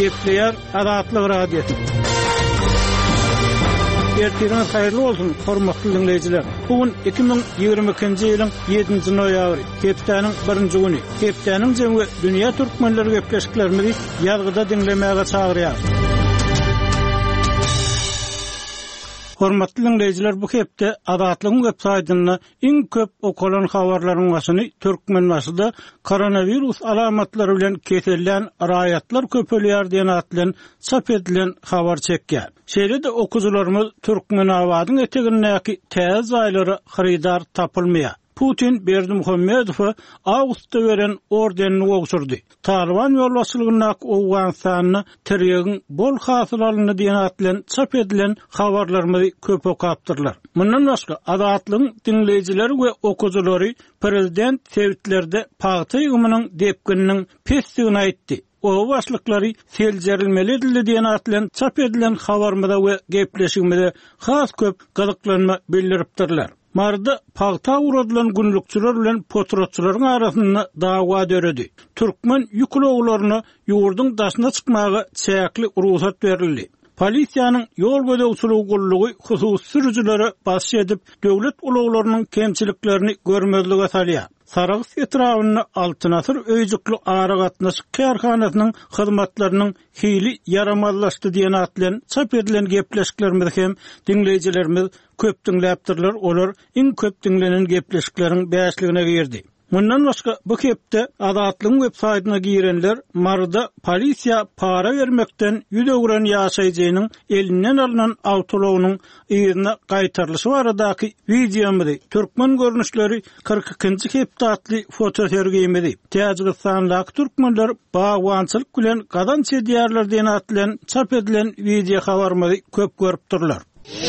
Gepleýär Azatlyk radiosu. Ertiriniz hayırlı olsun, hormatly dinleyijiler. Bugün 2022-nji ýylyň 7-nji noýabry, hepdeniň 1-nji güni. Hepdeniň jemgy dünýä türkmenleri gepleşiklerimizi ýazgyda dinlemäge çagyrýar. Hormatly dinleyijiler, bu hepde Azatlygyň web saýtyna iň köp okulan habarlaryň başyny türkmenbaşyda koronavirus alamatlary bilen kesellän raýatlar köpelýär diýen atlan çap edilen habar çekýär. Şeýle-de okujularymyz türkmen awadyň etegindäki täze aýlary xaridar tapylmaýar. Putin Berdimuhammedow awgustda beren ordenini ogsurdy. Taliban ýolbaşçylygyna Awganistanyny terýegiň bol hasyl alyny diýen atlan çap edilen habarlarymyzy köp okapdyrlar. Mundan başga Azatlygyň dinleyijileri we okujulary prezident sewitlerde paýta ýygymynyň depkininiň pesdigini aýtdy. O başlyklary seljerilmeli edildi diýen atlan çap edilen habarmyda we gepleşigimde has köp gyzyklanma bildiripdirler. Marda paýta uradylan günlükçüler bilen potrotçularyň arasynda dawa döredi. Türkmen ýüklewlerini ýurduň daşyna çykmagy çäkli ruhsat berildi. Polisiýanyň ýol gödäwçiligi gullugy hususy sürüjilere baş edip döwlet ulaglarynyň kemçiliklerini görmezlige salýar. Sarıgыс etrawyny altynasır öýjükli aragatnaşyk kärhanasynyň hyzmatlarynyň hili yaramazlaşdy diýen atlan çap edilen gepleşiklerimiz hem dinleyijilerimiz köp dinläpdirler. Olar iň köp dinlenen gepleşikleriň bäşligine girdi. Mundan başga bu hepde Azatlygyň web saýtyna girenler marda polisiýa para vermekden ýüdegüren ýaşaýjynyň elinden alynan awtologynyň ýerine gaýtarlyşy baradaky videomy türkmen görnüşleri 42-nji hepde atly foto sergiýmedi. Täjikistandaky türkmenler bagwançylyk bilen gadan çedýärler diýen atlan çap edilen video habarmy köp görüpdirler.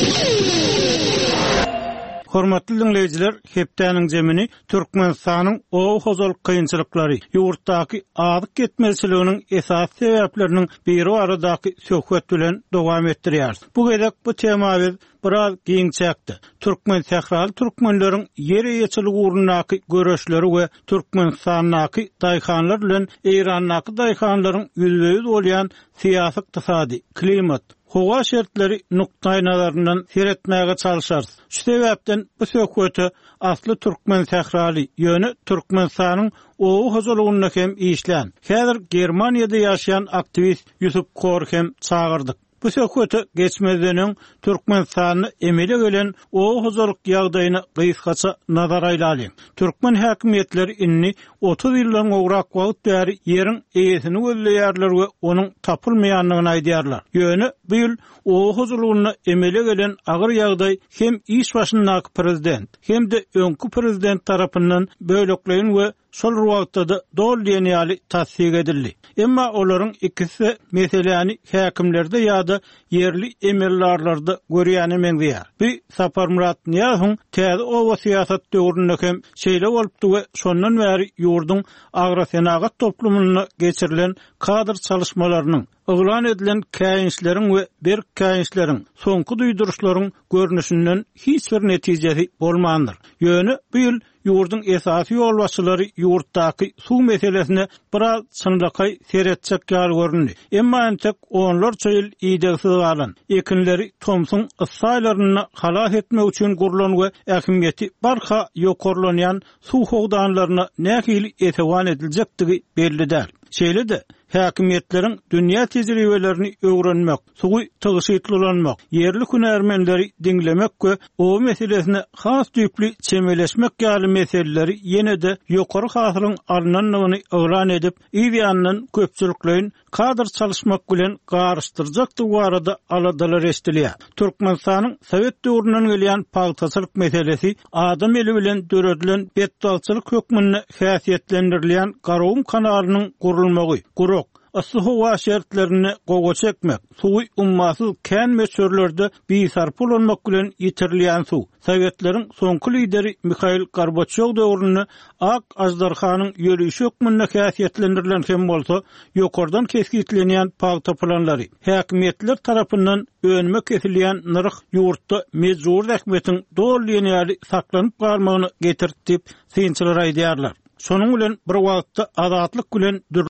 Hormatly dinleyijiler, hepdeniň jemini Türkmenistanyň o hozal kynçylyklary, ýurtdaky adyk ketmezçiliginiň esas sebäpleriniň biri aradaky söhbet bilen dowam etdirýär. Bu gerek bu temawy biraz giň çäkdi. Türkmen sähraly türkmenleriň ýere ýeçiligi ugrundaky göreşleri we Türkmenistanyň daýhanlar bilen Eýranyň daýhanlaryň ýüzbeýüz bolýan syýasy, ykdysady, klimat, howa şertleri nukta nazaryndan seretmäge çalışar. Şu sebäpden bu söhbeti asly türkmen sähraly ýöne Türkmenistanyň o hozalygyna hem işlän. Häzir Germaniýada ýaşaýan aktivist Ýusuf Kor hem çağırdyk. Bu söhbeti geçmezden Türkmenistanyny emele gelen o hozalyk ýagdaýyna gysgaça nazar aýlaly. Türkmen häkimetleri inni 30 ýyldan ograk wagt bäri ýeriň eýesini gözleýärler we onuň tapylmaýanlygyny aýdýarlar. Ýöne bu ýyl o hozalygyna emele gelen agyr ýagdaý hem iş başyndaky prezident hem de öňkü prezident tarapyndan bölekleýin we şol wagtda dol ýaly tasdik edildi. Emma olaryň ikisi meseleni häkimlerde ýa-da yerli emellarlarda görýäni meňzeýär. Bir Sapar Murat Niýazow täze owa syýasat döwründe hem şeýle bolupdy we şondan bäri ýurduň agrosenagat toplumyna geçirilen kadr çalışmalarynyň oglan edilen käýinçleriň we bir käýinçleriň soňky duýduruşlaryň görnüşinden hiç bir netijesi bolmandyr. Ýöne bu ýyl ýurduň esasy ýolbaşçylary ýurtdaky suw meselesine biraz çynlykay seretjek ýaly göründi. Emma entek onlarça ýyl ýygdygsyz galan ekinleri Thomson yssaýlaryny halas etmek üçin gurulan we ähmiýeti barha ýokarlanýan suw hogdanlaryna nähili etewan ediljekdigi belli. Şeýle-de häkimetleriň dünýä tejribelerini öwrenmek, suwy tygyşytlanmak, yerli hünärmenleri dinlemek we o meselesine has düýpli çemeleşmek ýaly meseleleri ýene-de ýokary hasylyň alnanlygyny öwran edip, ýa-da köpçüliklerin kadr çalışmak bilen garşdyrjakdy barada aladalar estilýär. Türkmenistanyň Sowet döwründen gelýän paýtaçylyk meselesi adam eli bilen döredilen betdalçylyk hökmüne häsiýetlendirilýän Garawum kanalynyň gurulmagy, asy howa şertlerini gogo çekmek, suwy ummasyz kän meçörlerde biýsarp bolanmak bilen ýitirilýän suw. Sowetlerin soňky lideri Mikhail Gorbaçow döwrüne ak ajdarhanyň ýörüşi hökmüne häsiýetlendirilen hem bolsa, ýokardan keskitlenen paýta planlary, häkimetler tarapyndan önüme kesilýän nyrk ýurtda mejbur häkimetiň dol ýaly saklanyp galmagyny getirtip synçylar aýdýarlar. Şonuň bilen bir wagtda azatlyk bilen